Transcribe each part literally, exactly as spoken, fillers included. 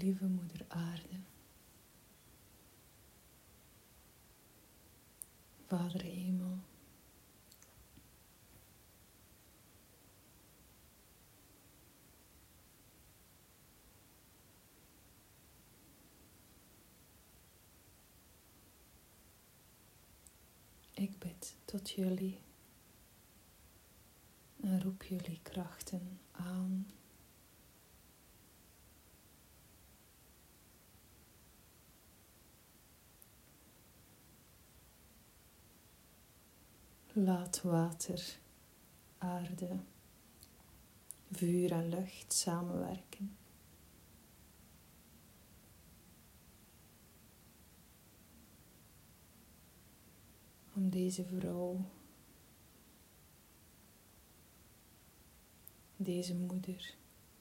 lieve Moeder Aarde, Vader Hemel, ik bid tot jullie en roep jullie krachten aan. Laat water, aarde, vuur en lucht samenwerken. Om deze vrouw, deze moeder,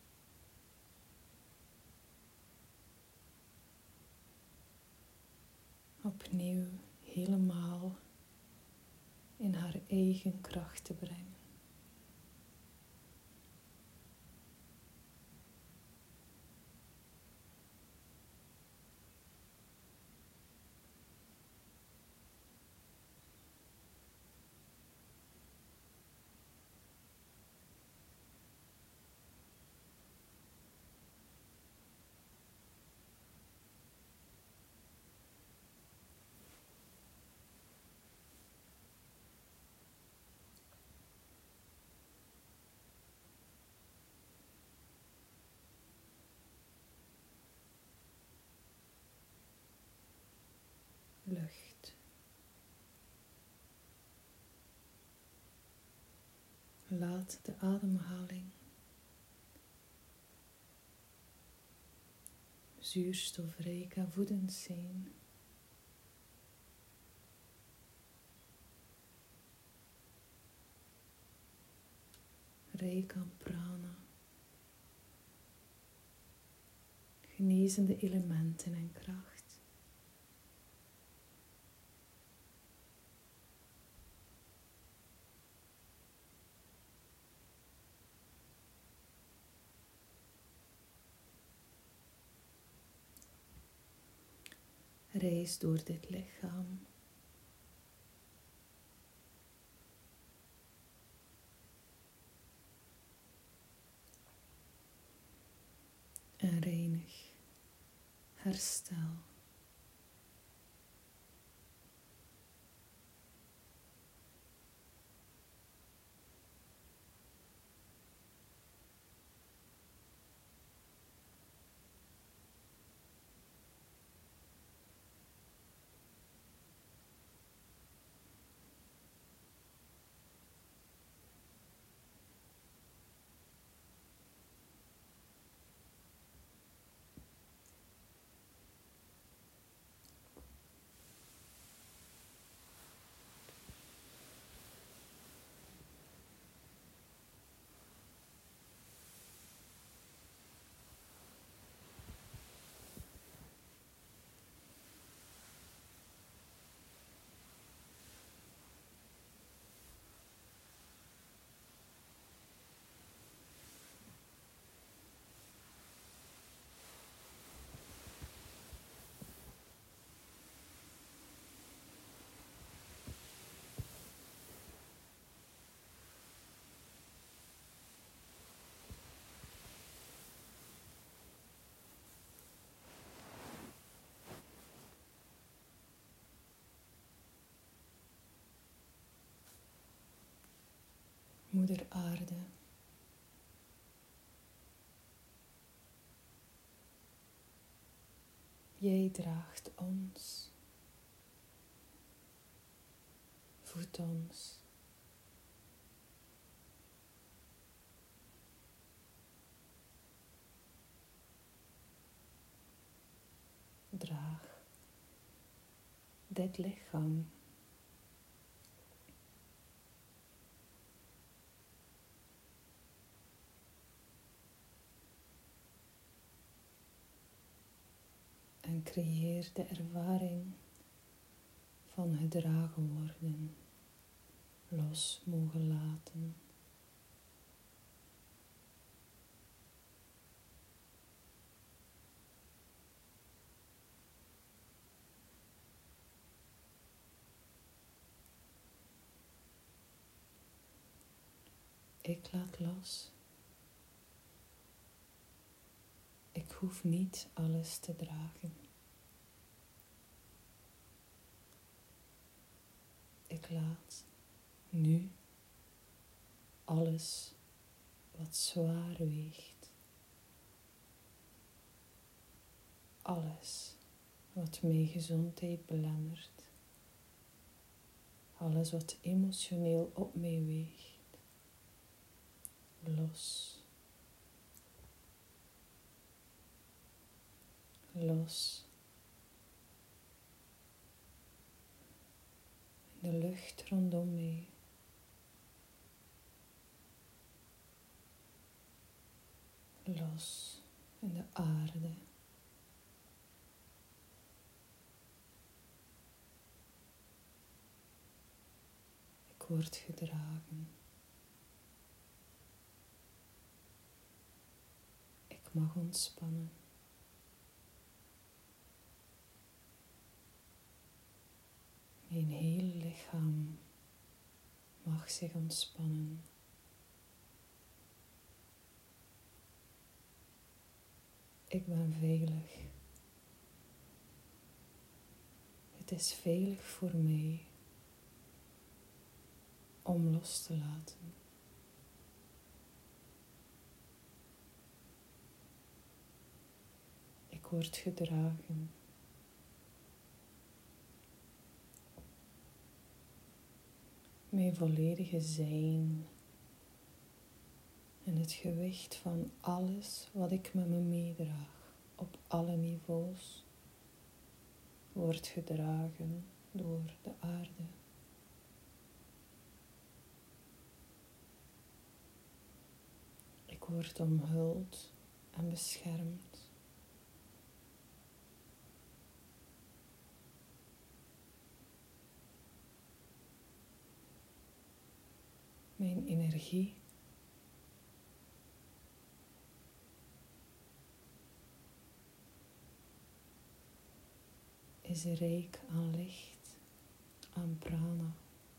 opnieuw helemaal in haar eigen kracht te brengen. Lucht. Laat de ademhaling zuurstofrijk en voedend zijn. Rijk aan prana, genezende elementen en kracht. Reis door dit lichaam. En reinig, herstel. Moeder Aarde, jij draagt ons, voedt ons, draag dit lichaam. En creëer de ervaring van gedragen worden, los mogen laten. ik laat los. Ik hoef niet alles te dragen. Ik laat nu alles wat zwaar weegt, alles wat mijn gezondheid belemmert, alles wat emotioneel op mij weegt, los. Los. De lucht rondom mij. Los in de aarde. Ik word gedragen. Ik mag ontspannen. Mijn hele lichaam mag zich ontspannen. Ik ben veilig. Het is veilig voor mij om los te laten. Ik word gedragen. Mijn volledige zijn en het gewicht van alles wat ik met me meedraag op alle niveaus wordt gedragen door de aarde. Ik word omhuld en beschermd. Mijn energie is rijk aan licht, aan prana.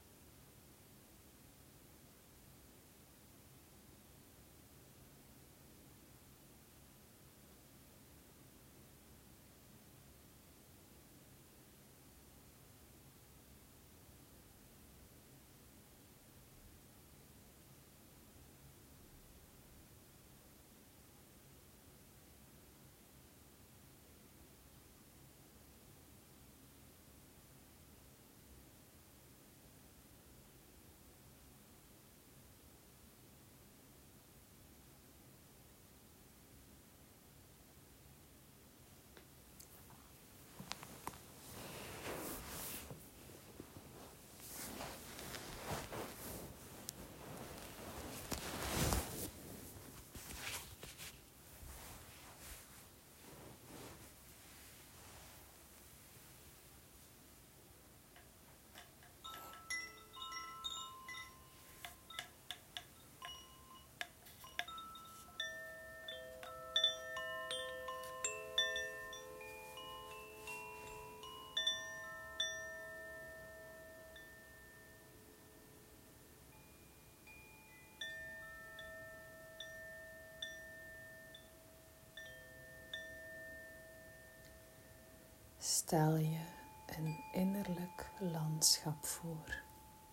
Stel je een innerlijk landschap voor.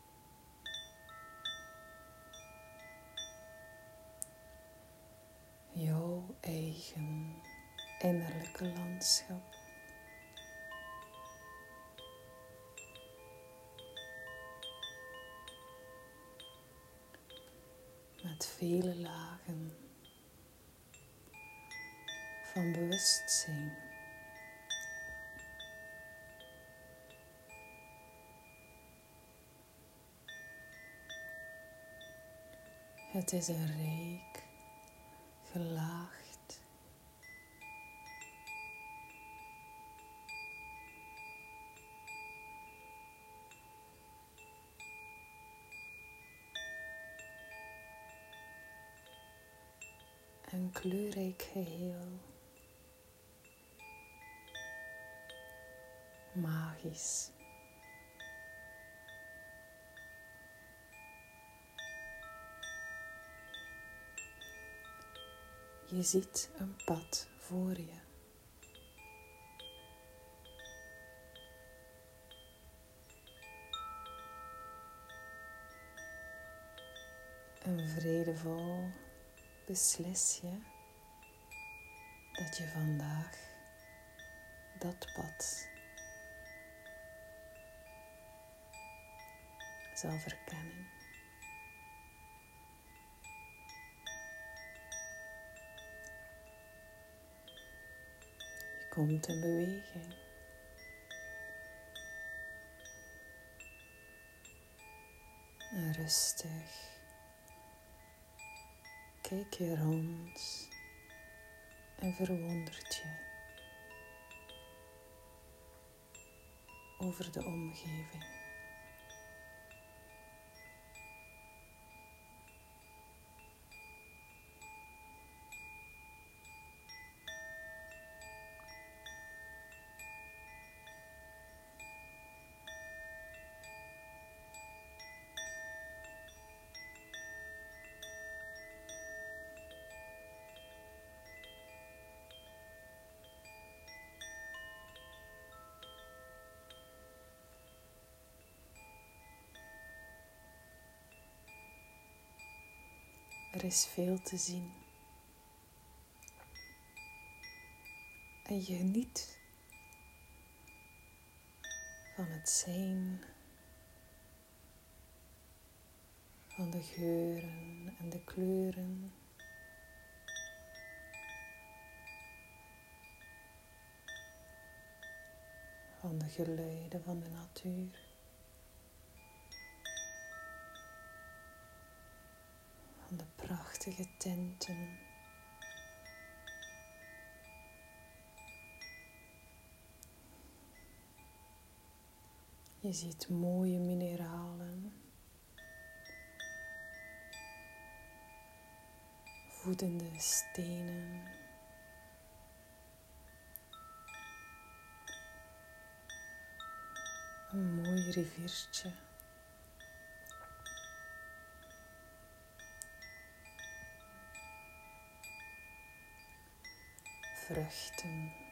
Jouw eigen innerlijke landschap. Met vele lagen van bewustzijn. Het is een rijk, gelaagd, en kleurrijk geheel, magisch. Je ziet een pad voor je. En vredevol beslis je dat je vandaag dat pad zal verkennen. Je komt in beweging. En rustig kijk je rond en verwondert je over de omgeving. Er is veel te zien. En je geniet van het zijn, van de geuren en de kleuren. Van de geluiden van de natuur. Van de prachtige tinten. Je ziet mooie mineralen, voedende stenen, een mooi riviertje, vruchten.